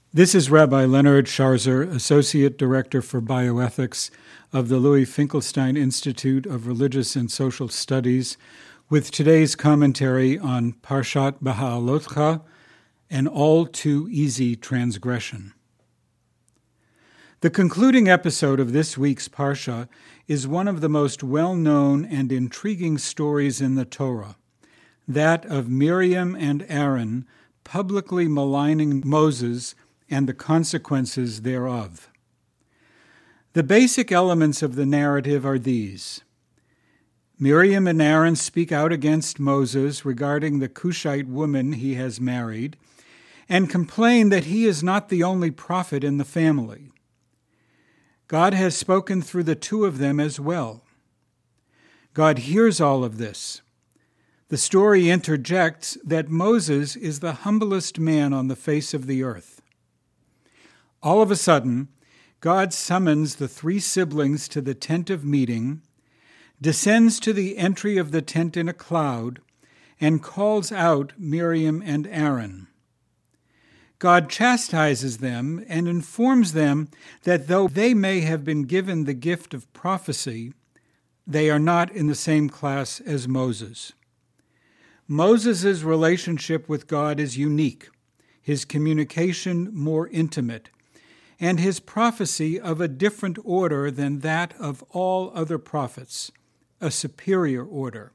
This is Rabbi Leonard Scharzer, Associate Director for Bioethics of the Louis Finkelstein Institute of Religious and Social Studies, with today's commentary on Parshat Beha'alotcha, an all-too-easy transgression. The concluding episode of this week's Parsha is one of the most well-known and intriguing stories in the Torah, that of Miriam and Aaron publicly maligning Moses and the consequences thereof. The basic elements of the narrative are these. Miriam and Aaron speak out against Moses regarding the Cushite woman he has married, and complain that he is not the only prophet in the family. God has spoken through the two of them as well. God hears all of this. The story interjects that Moses is the humblest man on the face of the earth. All of a sudden, God summons the three siblings to the tent of meeting, descends to the entry of the tent in a cloud, and calls out Miriam and Aaron. God chastises them and informs them that though they may have been given the gift of prophecy, they are not in the same class as Moses. Moses' relationship with God is unique, his communication more intimate, and his prophecy of a different order than that of all other prophets, a superior order.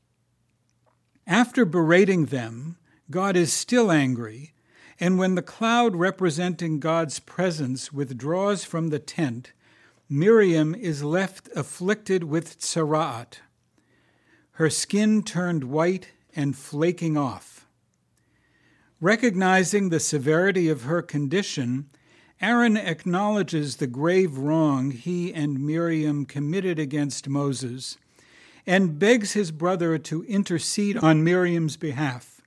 After berating them, God is still angry, and when the cloud representing God's presence withdraws from the tent, Miriam is left afflicted with tzara'at, her skin turned white and flaking off. Recognizing the severity of her condition, Aaron acknowledges the grave wrong he and Miriam committed against Moses and begs his brother to intercede on Miriam's behalf.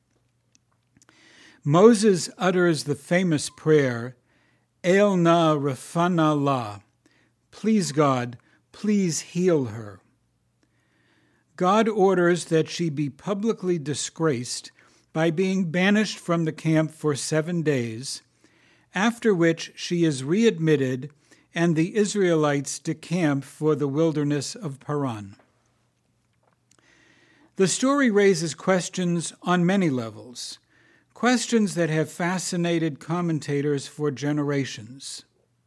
Moses utters the famous prayer, El na rafana la, please God, please heal her. God orders that she be publicly disgraced by being banished from the camp for 7 days, after which she is readmitted and the Israelites decamp for the wilderness of Paran. The story raises questions on many levels, questions that have fascinated commentators for generations.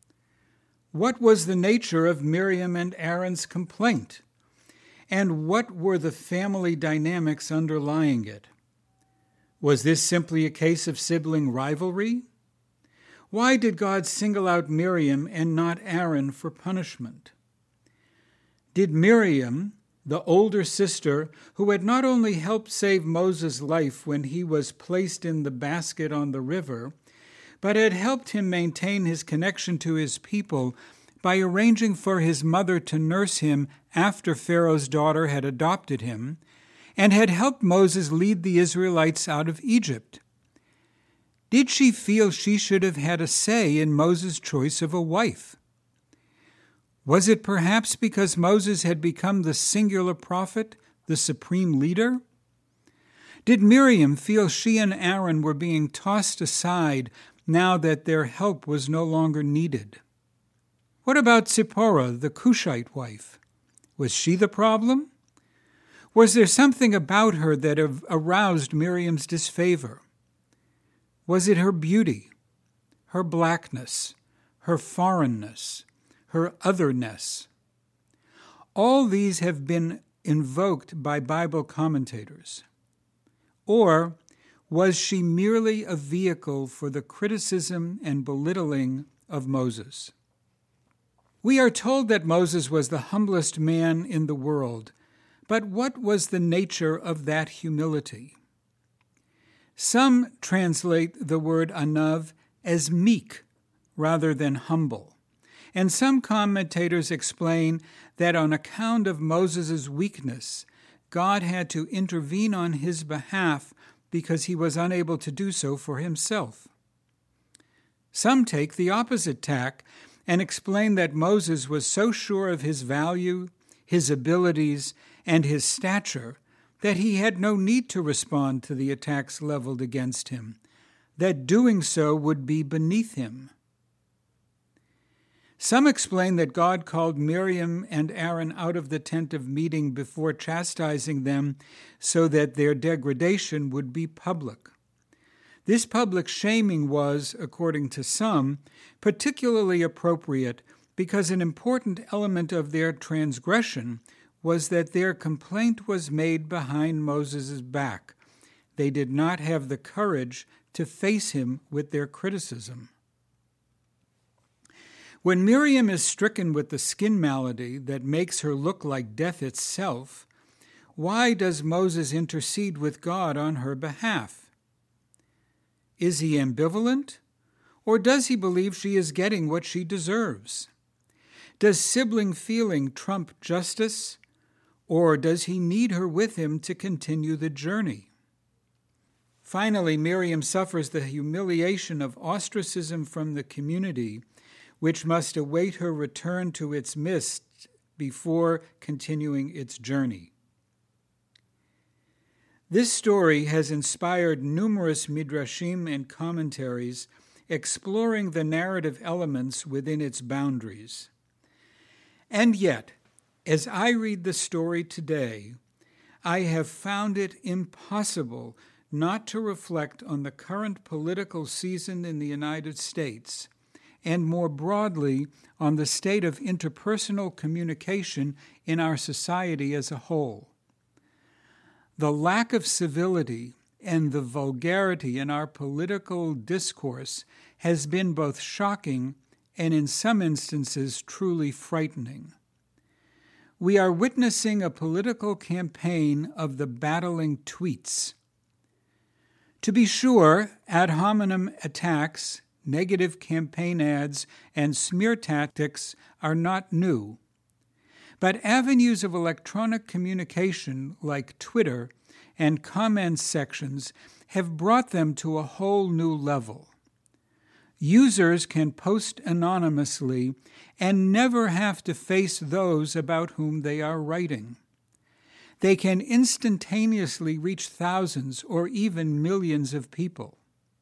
What was the nature of Miriam and Aaron's complaint? And what were the family dynamics underlying it? Was this simply a case of sibling rivalry? Why did God single out Miriam and not Aaron for punishment? Did Miriam, the older sister who had not only helped save Moses' life when he was placed in the basket on the river, but had helped him maintain his connection to his people by arranging for his mother to nurse him after Pharaoh's daughter had adopted him, and had helped Moses lead the Israelites out of Egypt? Did she feel she should have had a say in Moses' choice of a wife? Was it perhaps because Moses had become the singular prophet, the supreme leader? Did Miriam feel she and Aaron were being tossed aside now that their help was no longer needed? What about Zipporah, the Cushite wife? Was she the problem? Was there something about her that aroused Miriam's disfavor? Was it her beauty, her blackness, her foreignness, her otherness? All these have been invoked by Bible commentators. Or was she merely a vehicle for the criticism and belittling of Moses? We are told that Moses was the humblest man in the world, but what was the nature of that humility? Some translate the word anav as meek rather than humble, and some commentators explain that on account of Moses' weakness, God had to intervene on his behalf because he was unable to do so for himself. Some take the opposite tack and explain that Moses was so sure of his value, his abilities, and his stature that he had no need to respond to the attacks leveled against him. that doing so would be beneath him. Some explain that God called Miriam and Aaron out of the tent of meeting before chastising them so that their degradation would be public. This public shaming was, according to some, particularly appropriate because an important element of their transgression was that their complaint was made behind Moses' back. They did not have the courage to face him with their criticism. When Miriam is stricken with the skin malady that makes her look like death itself, why does Moses intercede with God on her behalf? Is he ambivalent, or does he believe she is getting what she deserves? Does sibling feeling trump justice, or does he need her with him to continue the journey? Finally, Miriam suffers the humiliation of ostracism from the community, which must await her return to its midst before continuing its journey. This story has inspired numerous midrashim and commentaries exploring the narrative elements within its boundaries. And yet, as I read the story today, I have found it impossible not to reflect on the current political season in the United States, and more broadly on the state of interpersonal communication in our society as a whole. The lack of civility and the vulgarity in our political discourse has been both shocking and in some instances truly frightening. We are witnessing a political campaign of the battling tweets. To be sure, ad hominem attacks, negative campaign ads, and smear tactics are not new. But avenues of electronic communication like Twitter and comment sections have brought them to a whole new level. Users can post anonymously and never have to face those about whom they are writing. They can instantaneously reach thousands or even millions of people.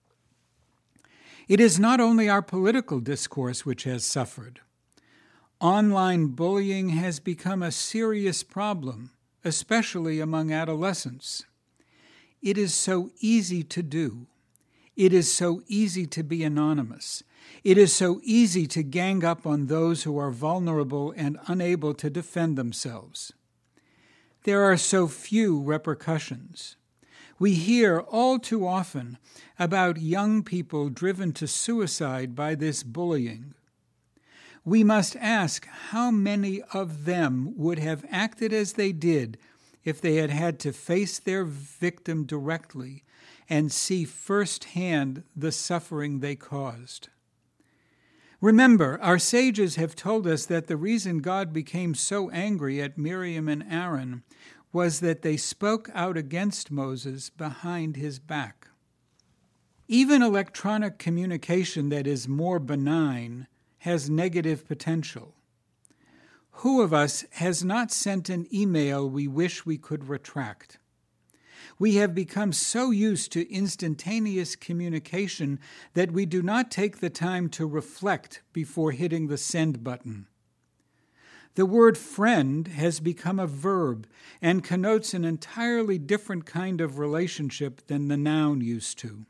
It is not only our political discourse which has suffered. Online bullying has become a serious problem, especially among adolescents. It is so easy to do. It is so easy to be anonymous. It is so easy to gang up on those who are vulnerable and unable to defend themselves. There are so few repercussions. We hear all too often about young people driven to suicide by this bullying. We must ask how many of them would have acted as they did if they had had to face their victim directly and see firsthand the suffering they caused. Remember, our sages have told us that the reason God became so angry at Miriam and Aaron was that they spoke out against Moses behind his back. Even electronic communication that is more benign has negative potential. Who of us has not sent an email we wish we could retract? We have become so used to instantaneous communication that we do not take the time to reflect before hitting the send button. The word friend has become a verb and connotes an entirely different kind of relationship than the noun used to.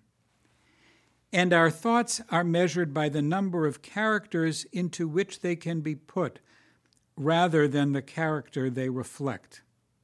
And our thoughts are measured by the number of characters into which they can be put, rather than the character they reflect.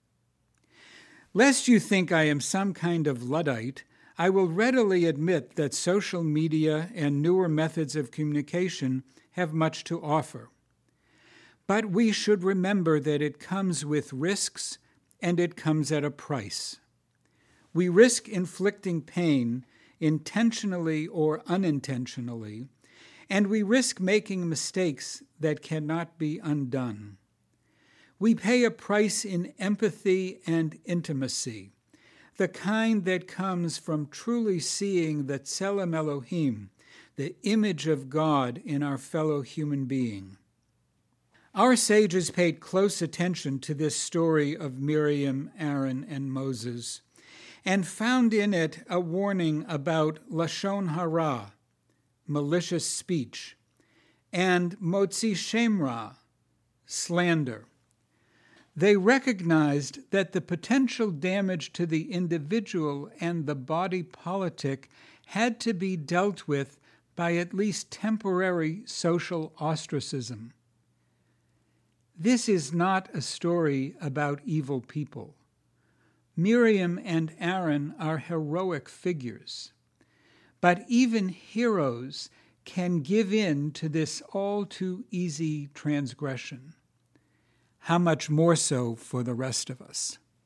Lest you think I am some kind of Luddite, I will readily admit that social media and newer methods of communication have much to offer. But we should remember that it comes with risks and it comes at a price. We risk inflicting pain, intentionally or unintentionally, and we risk making mistakes that cannot be undone. We pay a price in empathy and intimacy, the kind that comes from truly seeing the Tselem Elohim, the image of God in our fellow human being. Our sages paid close attention to this story of Miriam, Aaron, and Moses, and found in it a warning about lashon hara, malicious speech, and motzi shem ra, slander. They recognized that the potential damage to the individual and the body politic had to be dealt with by at least temporary social ostracism. This is not a story about evil people. Miriam and Aaron are heroic figures, but even heroes can give in to this all too easy transgression. How much more so for the rest of us?